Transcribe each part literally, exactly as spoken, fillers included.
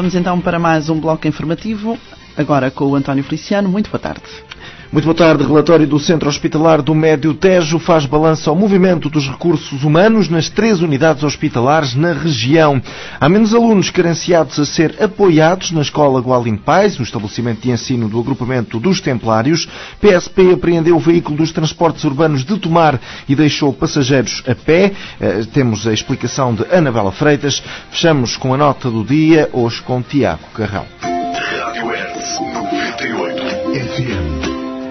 Vamos então para mais um bloco informativo, agora com o António Feliciano. Muito boa tarde. Muito boa tarde. Relatório do Centro Hospitalar do Médio Tejo faz balanço ao movimento dos recursos humanos nas três unidades hospitalares na região. Há menos alunos carenciados a ser apoiados na Escola Gualin Pais, o estabelecimento de ensino do agrupamento dos Templários. P S P apreendeu o veículo dos transportes urbanos de Tomar e deixou passageiros a pé. Uh, temos a explicação de Anabela Freitas. Fechamos com a nota do dia, hoje com Tiago Carrão. Rádio Hertz noventa e oito F M.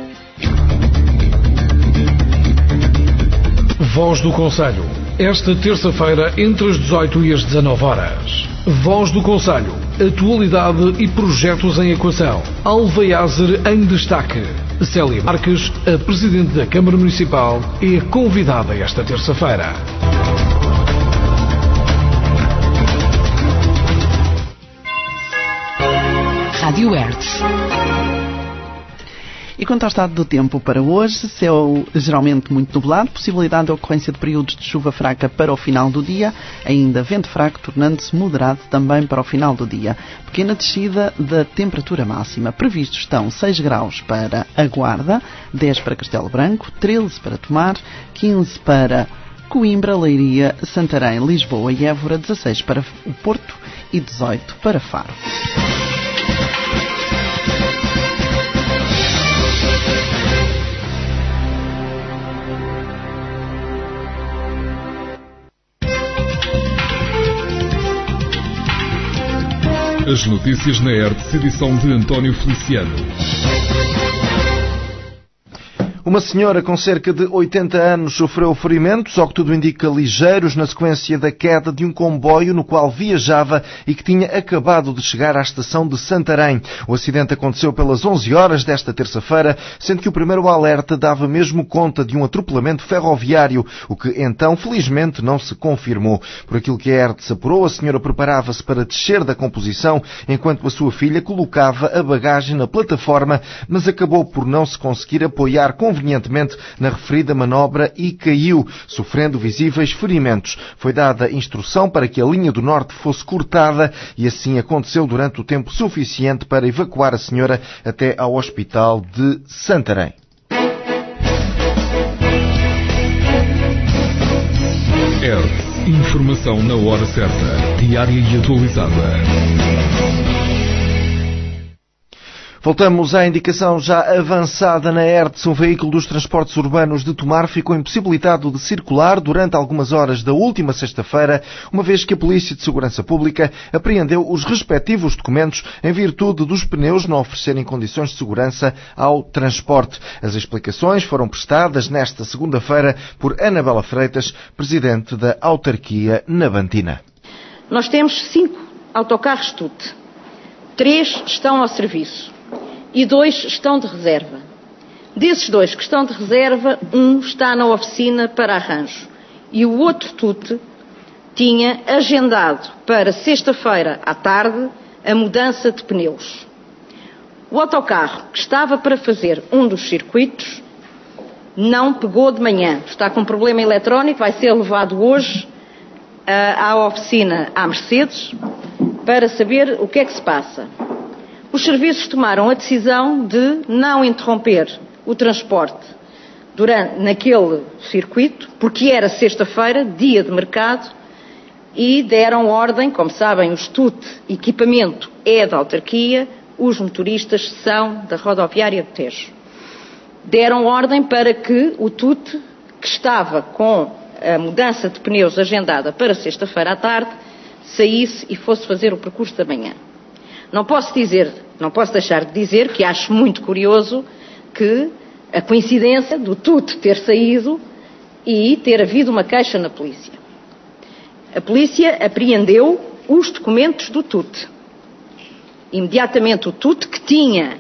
Voz do Conselho. Esta terça-feira, entre as dezoito e as dezanove horas. Voz do Conselho. Atualidade e projetos em equação. Alveiazer em destaque. Célia Marques, a Presidente da Câmara Municipal, é convidada esta terça-feira. Rádio Hertz. E quanto ao estado do tempo para hoje, céu geralmente muito nublado, possibilidade de ocorrência de períodos de chuva fraca para o final do dia, ainda vento fraco, tornando-se moderado também para o final do dia. Pequena descida da temperatura máxima. Previstos estão seis graus para a Guarda, dez para Castelo Branco, treze para Tomar, quinze para Coimbra, Leiria, Santarém, Lisboa e Évora, dezasseis para o Porto e dezoito para Faro. As notícias na Hertz, edição de António Feliciano. Uma senhora com cerca de oitenta anos sofreu ferimentos, ao que tudo indica ligeiros, na sequência da queda de um comboio no qual viajava e que tinha acabado de chegar à estação de Santarém. O acidente aconteceu pelas onze horas desta terça-feira, sendo que o primeiro alerta dava mesmo conta de um atropelamento ferroviário, o que então, felizmente, não se confirmou. Por aquilo que a Hertz apurou, a senhora preparava-se para descer da composição, enquanto a sua filha colocava a bagagem na plataforma, mas acabou por não se conseguir apoiar convenientemente na referida manobra e caiu, sofrendo visíveis ferimentos. Foi dada instrução para que a linha do norte fosse cortada e assim aconteceu durante o tempo suficiente para evacuar a senhora até ao hospital de Santarém. Hertz, informação na hora certa, diária e atualizada. Voltamos à indicação já avançada na Hertz. Um veículo dos transportes urbanos de Tomar ficou impossibilitado de circular durante algumas horas da última sexta-feira, uma vez que a Polícia de Segurança Pública apreendeu os respectivos documentos em virtude dos pneus não oferecerem condições de segurança ao transporte. As explicações foram prestadas nesta segunda-feira por Anabela Freitas, Presidente da Autarquia Navantina. Nós temos cinco autocarros T U T. Três estão ao serviço e dois estão de reserva. Desses dois que estão de reserva, um está na oficina para arranjo e o outro T U T tinha agendado para sexta-feira à tarde a mudança de pneus. O autocarro que estava para fazer um dos circuitos não pegou de manhã. Está com um problema eletrónico, vai ser levado hoje à oficina à Mercedes para saber o que é que se passa. Os serviços tomaram a decisão de não interromper o transporte durante, naquele circuito, porque era sexta-feira, dia de mercado, e deram ordem, como sabem, os T U T, equipamento é da autarquia, os motoristas são da rodoviária de Tejo. Deram ordem para que o T U T, que estava com a mudança de pneus agendada para sexta-feira à tarde, saísse e fosse fazer o percurso da manhã. Não posso dizer, não posso deixar de dizer que acho muito curioso que a coincidência do T U T ter saído e ter havido uma queixa na polícia. A polícia apreendeu os documentos do T U T. Imediatamente o T U T, que tinha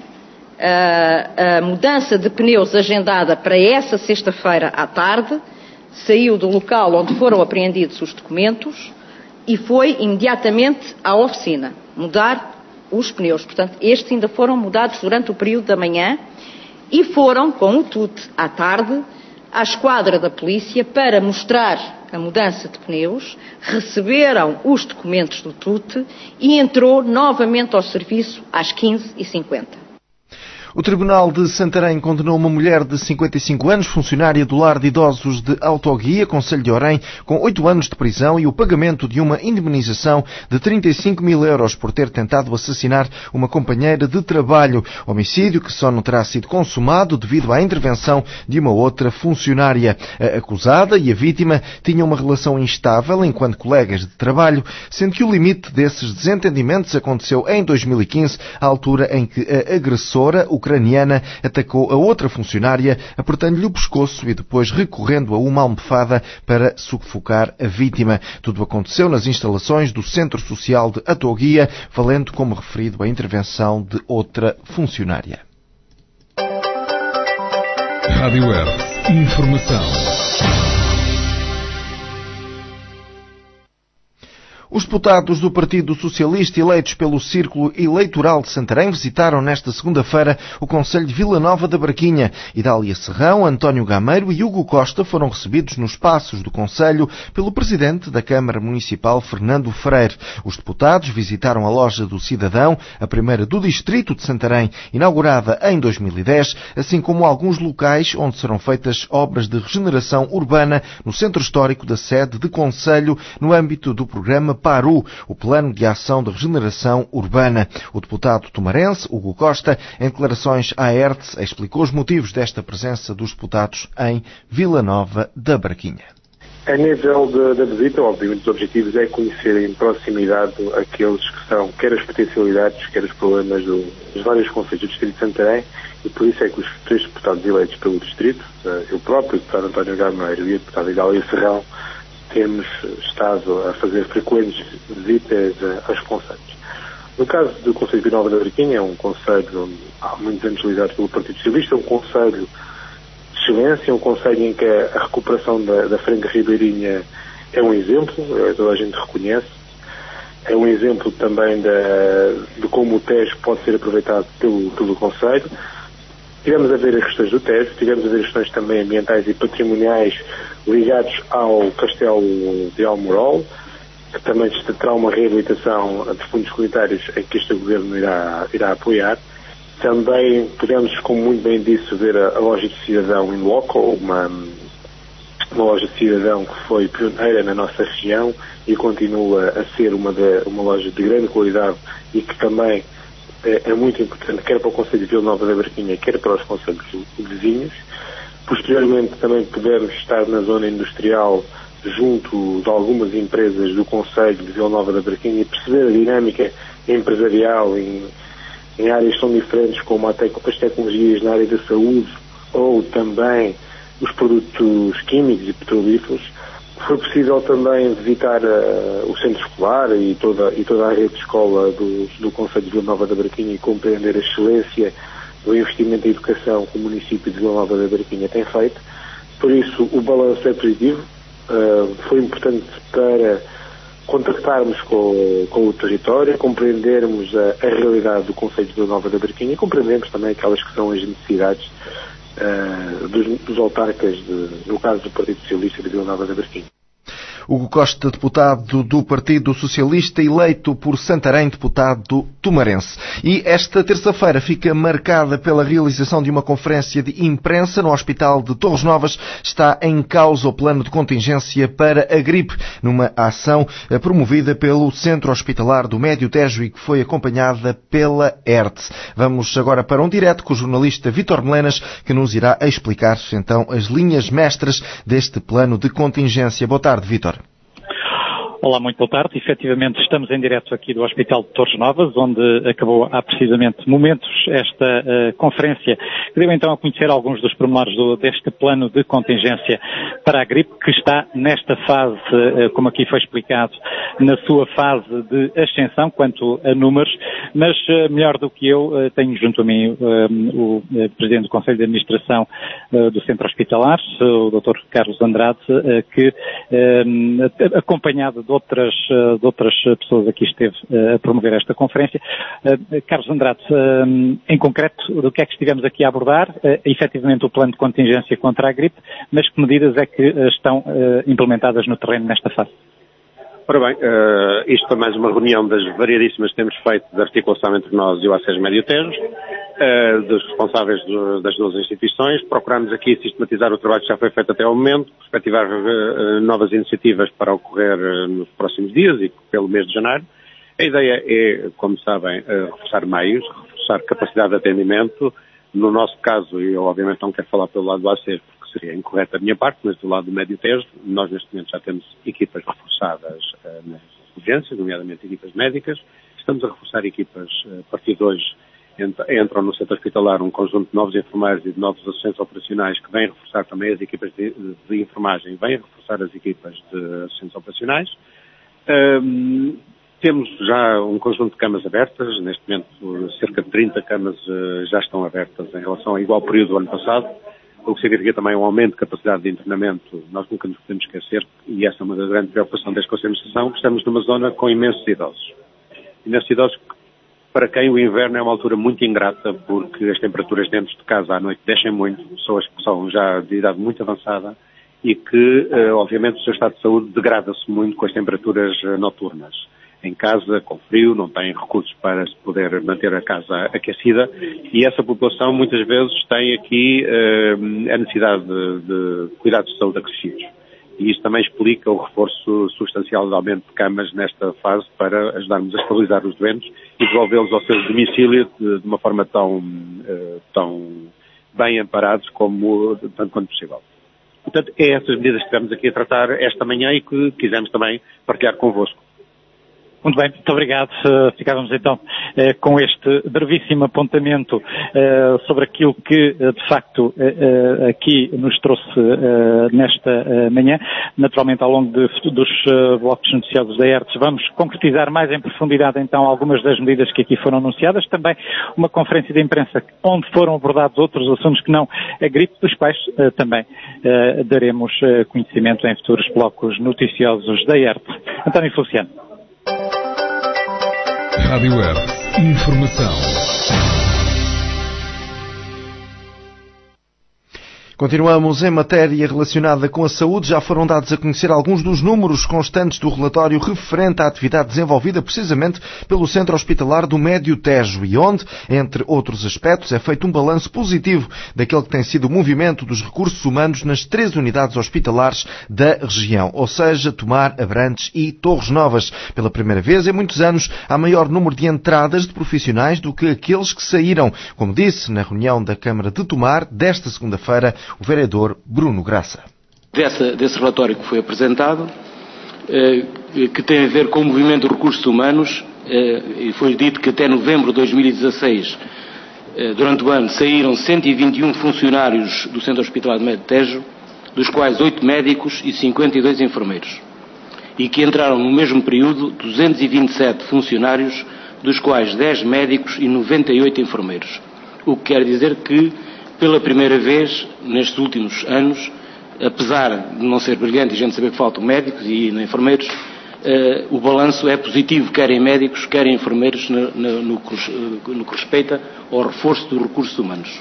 a, a mudança de pneus agendada para essa sexta-feira à tarde, saiu do local onde foram apreendidos os documentos e foi imediatamente à oficina mudar os pneus. Portanto, estes ainda foram mudados durante o período da manhã e foram com o T U T à tarde à esquadra da polícia para mostrar a mudança de pneus, receberam os documentos do T U T e entrou novamente ao serviço às quinze e cinquenta. O Tribunal de Santarém condenou uma mulher de cinquenta e cinco anos, funcionária do lar de idosos de Autoguia, concelho de Orém, com oito anos de prisão e o pagamento de uma indemnização de trinta e cinco mil euros por ter tentado assassinar uma companheira de trabalho. Homicídio que só não terá sido consumado devido à intervenção de uma outra funcionária. A acusada e a vítima tinham uma relação instável enquanto colegas de trabalho, sendo que o limite desses desentendimentos aconteceu em dois mil e quinze, à altura em que a agressora, ucraniana, atacou a outra funcionária, apertando-lhe o pescoço e depois recorrendo a uma almofada para sufocar a vítima. Tudo aconteceu nas instalações do Centro Social de Autoguia, valendo como referido a intervenção de outra funcionária. Rádio Hertz. Informação. Os deputados do Partido Socialista eleitos pelo Círculo Eleitoral de Santarém visitaram nesta segunda-feira o concelho de Vila Nova da Barquinha. Idália Serrão, António Gameiro e Hugo Costa foram recebidos nos passos do concelho pelo presidente da Câmara Municipal, Fernando Freire. Os deputados visitaram a Loja do Cidadão, a primeira do distrito de Santarém, inaugurada em dois mil e dez, assim como alguns locais onde serão feitas obras de regeneração urbana no centro histórico da sede de concelho, no âmbito do programa PARU, o Plano de Ação de Regeneração Urbana. O deputado tumarense, Hugo Costa, em declarações à Hertz, explicou os motivos desta presença dos deputados em Vila Nova da Barquinha. A nível da visita, obviamente, os objetivos é conhecer em proximidade aqueles que são, quer as potencialidades, quer os problemas do, dos vários concelhos do Distrito de Santarém, e por isso é que os três deputados eleitos pelo Distrito, eu próprio, o deputado António Gameiro e a deputada Idália Serrão, temos estado a fazer frequentes visitas aos concelhos. No caso do Concelho de Vila Nova da Barquinha, é um concelho há muitos anos liderado pelo Partido Socialista, um concelho de excelência, um concelho em que a recuperação da, da Frente Ribeirinha é um exemplo, toda a gente reconhece, é um exemplo também da, de como o Tejo pode ser aproveitado pelo, pelo concelho. Tivemos a ver as questões do Tejo, tivemos a ver as questões também ambientais e patrimoniais ligados ao Castelo de Almorol, que também terá uma reabilitação de fundos comunitários em que este governo irá, irá apoiar. Também podemos, como muito bem disse, ver a, a loja de cidadão em loco, uma, uma loja de cidadão que foi pioneira na nossa região e continua a ser uma, de, uma loja de grande qualidade e que também é, é muito importante, quer para o Concelho de Vila Nova da Barquinha, quer para os concelhos vizinhos. Posteriormente também podemos estar na zona industrial junto de algumas empresas do Concelho de Vila Nova da Barquinha e perceber a dinâmica empresarial em, em áreas tão diferentes como a tec- as tecnologias na área da saúde ou também os produtos químicos e petrolíferos. Foi possível também visitar uh, o centro escolar e toda, e toda a rede de escola do, do Concelho de Vila Nova da Barquinha e compreender a excelência do investimento em educação que o município de Vila Nova da Barquinha tem feito. Por isso, o balanço é positivo. Uh, foi importante para contactarmos com, com o território, compreendermos a, a realidade do Concelho de Vila Nova da Barquinha e compreendermos também aquelas que são as necessidades uh, dos, dos autarcas, de, no caso do Partido Socialista de Vila Nova da Barquinha. Hugo Costa, deputado do Partido Socialista, eleito por Santarém, deputado tumarense. E esta terça-feira fica marcada pela realização de uma conferência de imprensa no Hospital de Torres Novas. Está em causa o plano de contingência para a gripe, numa ação promovida pelo Centro Hospitalar do Médio Tejo e que foi acompanhada pela Hertz. Vamos agora para um direto com o jornalista Vítor Melenas, que nos irá explicar então as linhas mestras deste plano de contingência. Boa tarde, Vítor. Olá, muito boa tarde. Efetivamente estamos em direto aqui do Hospital de Torres Novas, onde acabou há precisamente momentos esta uh, conferência, que deu então a conhecer alguns dos pormenores do, deste plano de contingência para a gripe, que está nesta fase, uh, como aqui foi explicado, na sua fase de ascensão quanto a números, mas uh, melhor do que eu, uh, tenho junto a mim uh, o uh, Presidente do Conselho de Administração uh, do Centro Hospitalar, o doutor Carlos Andrade, uh, que uh, acompanhado de outras, de outras pessoas aqui esteve a promover esta conferência. Carlos Andrade, em concreto, do que é que estivemos aqui a abordar, uh, efetivamente o plano de contingência contra a gripe, mas que medidas é que uh, estão uh, implementadas no terreno nesta fase? Ora bem, uh, isto foi mais uma reunião das variadíssimas que temos feito de articulação entre nós e o ACES Médio Tejo, uh, dos responsáveis do, das duas instituições. Procuramos aqui sistematizar o trabalho que já foi feito até ao momento, perspectivar uh, novas iniciativas para ocorrer uh, nos próximos dias e pelo mês de janeiro. A ideia é, como sabem, uh, reforçar meios, reforçar capacidade de atendimento. No nosso caso, e eu obviamente não quero falar pelo lado do ACES, seria incorreto da minha parte, mas do lado do Médio Tejo, nós neste momento já temos equipas reforçadas uh, nas urgências, nomeadamente equipas médicas. Estamos a reforçar equipas, uh, a partir de hoje, ent- entram no centro hospitalar um conjunto de novos enfermeiros e de novos assistentes operacionais que vêm reforçar também as equipas de, de, de enfermagem, vêm reforçar as equipas de assistentes operacionais. Um, temos já um conjunto de camas abertas, neste momento cerca de trinta camas uh, já estão abertas em relação ao igual período do ano passado, o que significa também um aumento de capacidade de internamento. Nós nunca nos podemos esquecer, e essa é uma das grandes preocupações desta administração, que estamos numa zona com imensos idosos. Imensos idosos para quem o inverno é uma altura muito ingrata, porque as temperaturas dentro de casa à noite descem muito, pessoas que são já de idade muito avançada e que, obviamente, o seu estado de saúde degrada-se muito com as temperaturas noturnas. Em casa, com frio, não têm recursos para se poder manter a casa aquecida e essa população muitas vezes tem aqui uh, a necessidade de, de cuidados de saúde acrescidos. E isso também explica o reforço substancial de aumento de camas nesta fase para ajudarmos a estabilizar os doentes e devolvê-los ao seu domicílio de, de uma forma tão, uh, tão bem amparados como tanto quanto possível. Portanto, é essas medidas que estivemos aqui a tratar esta manhã e que quisemos também partilhar convosco. Muito bem, muito obrigado. Uh, ficávamos então uh, com este brevíssimo apontamento uh, sobre aquilo que, uh, de facto, uh, uh, aqui nos trouxe uh, nesta uh, manhã. Naturalmente, ao longo de, dos uh, blocos noticiados da ERTS, vamos concretizar mais em profundidade, então, algumas das medidas que aqui foram anunciadas. Também uma conferência de imprensa onde foram abordados outros assuntos que não a gripe, dos quais uh, também uh, daremos uh, conhecimento em futuros blocos noticiosos da ERTS. António Feliciano. Rádio ERTS. Informação. Continuamos em matéria relacionada com a saúde. Já foram dados a conhecer alguns dos números constantes do relatório referente à atividade desenvolvida precisamente pelo Centro Hospitalar do Médio Tejo e onde, entre outros aspectos, é feito um balanço positivo daquele que tem sido o movimento dos recursos humanos nas três unidades hospitalares da região, ou seja, Tomar, Abrantes e Torres Novas. Pela primeira vez em muitos anos, há maior número de entradas de profissionais do que aqueles que saíram, como disse na reunião da Câmara de Tomar desta segunda-feira o vereador Bruno Graça. Desse, desse relatório que foi apresentado, eh, que tem a ver com o movimento de recursos humanos, eh, e foi dito que até novembro de dois mil e dezasseis, eh, durante o ano, saíram cento e vinte e um funcionários do Centro Hospitalar do Médio Tejo, dos quais oito médicos e cinquenta e dois enfermeiros, e que entraram no mesmo período duzentos e vinte e sete funcionários, dos quais dez médicos e noventa e oito enfermeiros, o que quer dizer que pela primeira vez, nestes últimos anos, apesar de não ser brilhante e a gente saber que faltam médicos e enfermeiros, eh, o balanço é positivo, quer em médicos, quer em enfermeiros, no, no, no, no que respeita ao reforço dos recursos humanos.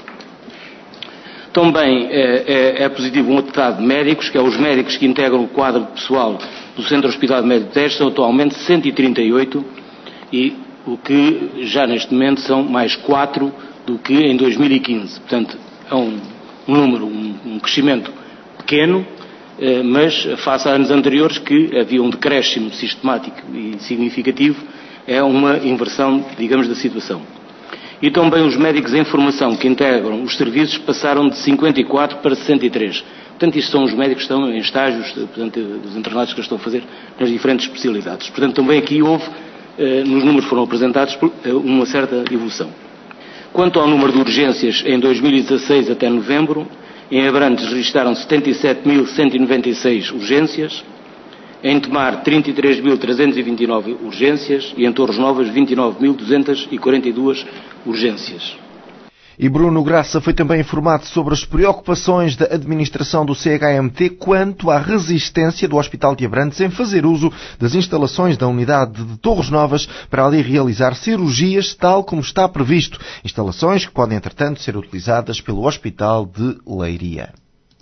Também é, é, é positivo um atestado de médicos, que é os médicos que integram o quadro pessoal do Centro Hospitalar de Médio Tejo, são atualmente cento e trinta e oito, e o que já neste momento são mais quatro do que em dois mil e quinze. Portanto, é um, um número, um, um crescimento pequeno, eh, mas face a anos anteriores que havia um decréscimo sistemático e significativo, é uma inversão, digamos, da situação. E também os médicos em formação que integram os serviços passaram de cinquenta e quatro para sessenta e três. Portanto, isto são os médicos que estão em estágios, portanto, dos internados que estão a fazer nas diferentes especialidades. Portanto, também aqui houve, eh, nos números que foram apresentados, uma certa evolução. Quanto ao número de urgências, em dois mil e dezasseis até novembro, em Abrantes registaram setenta e sete mil cento e noventa e seis urgências, em Tomar trinta e três mil trezentas e vinte e nove urgências e em Torres Novas vinte e nove mil duzentas e quarenta e duas urgências. E Bruno Graça foi também informado sobre as preocupações da administração do C H M T quanto à resistência do Hospital de Abrantes em fazer uso das instalações da unidade de Torres Novas para ali realizar cirurgias tal como está previsto. Instalações que podem, entretanto, ser utilizadas pelo Hospital de Leiria.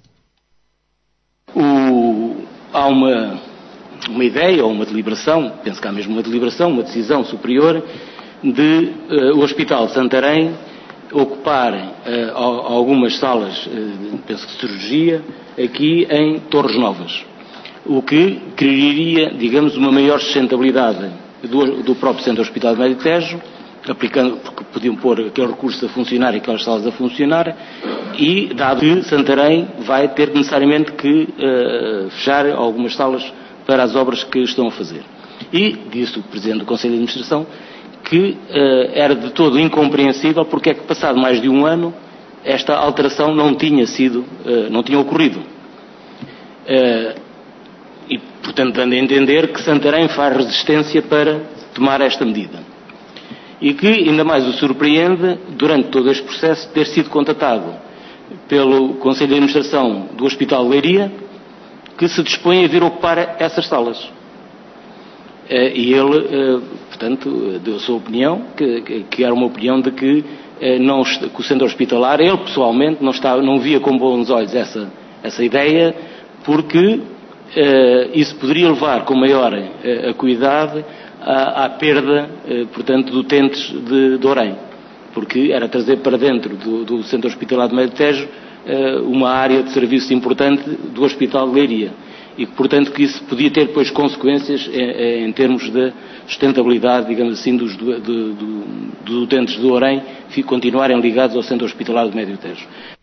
O... Há uma, uma ideia ou uma deliberação, penso que há mesmo uma deliberação, uma decisão superior de uh, o Hospital de Santarém ocupar uh, algumas salas, uh, penso que de cirurgia, aqui em Torres Novas, o que criaria, digamos, uma maior sustentabilidade do, do próprio Centro Hospitalar de Médio Tejo, aplicando, porque podiam pôr aquele recurso a funcionar e aquelas salas a funcionar, e dado que Santarém vai ter necessariamente que uh, fechar algumas salas para as obras que estão a fazer. E disse o Presidente do Conselho de Administração que uh, era de todo incompreensível porque é que, passado mais de um ano, esta alteração não tinha sido, uh, não tinha ocorrido. Uh, e, portanto, dando a entender que Santarém faz resistência para tomar esta medida. E que, ainda mais o surpreende, durante todo este processo, ter sido contatado pelo Conselho de Administração do Hospital de Leiria, que se dispõe a vir ocupar essas salas. Uh, e ele... Uh, Portanto, deu a sua opinião, que, que, que era uma opinião de que, eh, não, que o centro hospitalar, ele pessoalmente, não, estava, não via com bons olhos essa, essa ideia, porque eh, isso poderia levar com maior eh, acuidade à, à perda, eh, portanto, de utentes de, de Orém. Porque era trazer para dentro do, do centro hospitalar de Médio Tejo eh, uma área de serviço importante do Hospital de Leiria. E, portanto, que isso podia ter depois consequências em, em termos de sustentabilidade, digamos assim, dos, do, do, dos utentes do Orém continuarem ligados ao Centro Hospitalar de Médio Tejo.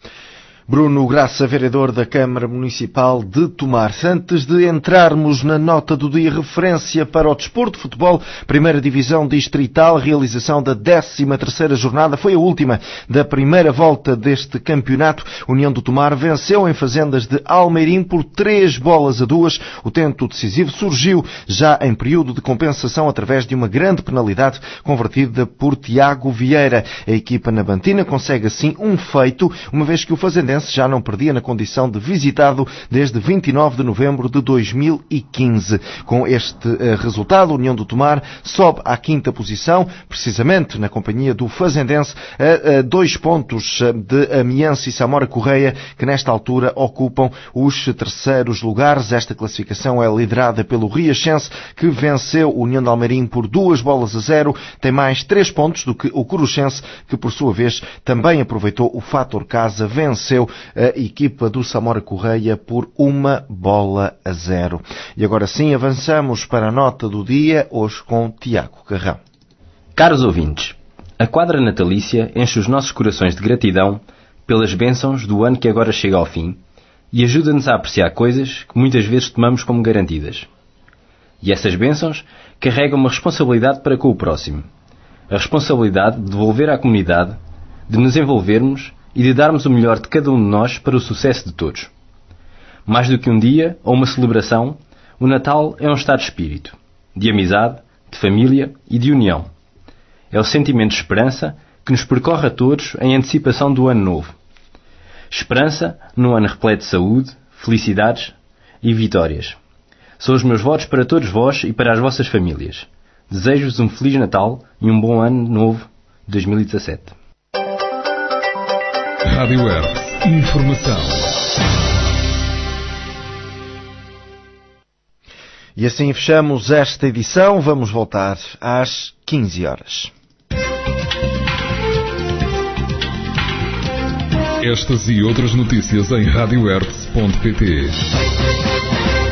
Bruno Graça, vereador da Câmara Municipal de Tomar. Antes de entrarmos na nota do dia, referência para o desporto de futebol, primeira divisão distrital, realização da décima terceira jornada, foi a última da primeira volta deste campeonato. União do Tomar venceu em Fazendas de Almeirim por três bolas a duas. O tento decisivo surgiu já em período de compensação através de uma grande penalidade convertida por Tiago Vieira. A equipa nabantina consegue assim um feito, uma vez que o Fazendense já não perdia na condição de visitado desde vinte e nove de novembro de dois mil e quinze. Com este uh, resultado, a União do Tomar sobe à quinta posição, precisamente na companhia do Fazendense, a, a dois pontos de Amiense e Samora Correia, que nesta altura ocupam os terceiros lugares. Esta classificação é liderada pelo Riachense, que venceu o União de Almeirim por duas bolas a zero, tem mais três pontos do que o Coruchense, que por sua vez também aproveitou o fator casa, venceu a equipa do Samora Correia por uma bola a zero. E agora sim, avançamos para a nota do dia, hoje com Tiago Carrão. Caros ouvintes, a quadra natalícia enche os nossos corações de gratidão pelas bênçãos do ano que agora chega ao fim e ajuda-nos a apreciar coisas que muitas vezes tomamos como garantidas. E essas bênçãos carregam uma responsabilidade para com o próximo. A responsabilidade de devolver à comunidade, de nos envolvermos e de darmos o melhor de cada um de nós para o sucesso de todos. Mais do que um dia ou uma celebração, o Natal é um estado de espírito, de amizade, de família e de união. É o sentimento de esperança que nos percorre a todos em antecipação do ano novo. Esperança num ano repleto de saúde, felicidades e vitórias. São os meus votos para todos vós e para as vossas famílias. Desejo-vos um Feliz Natal e um bom ano novo de dois mil e dezassete. Rádio Hertz. Informação. E assim fechamos esta edição. Vamos voltar às quinze horas. Estas e outras notícias em rádio hertz ponto pt.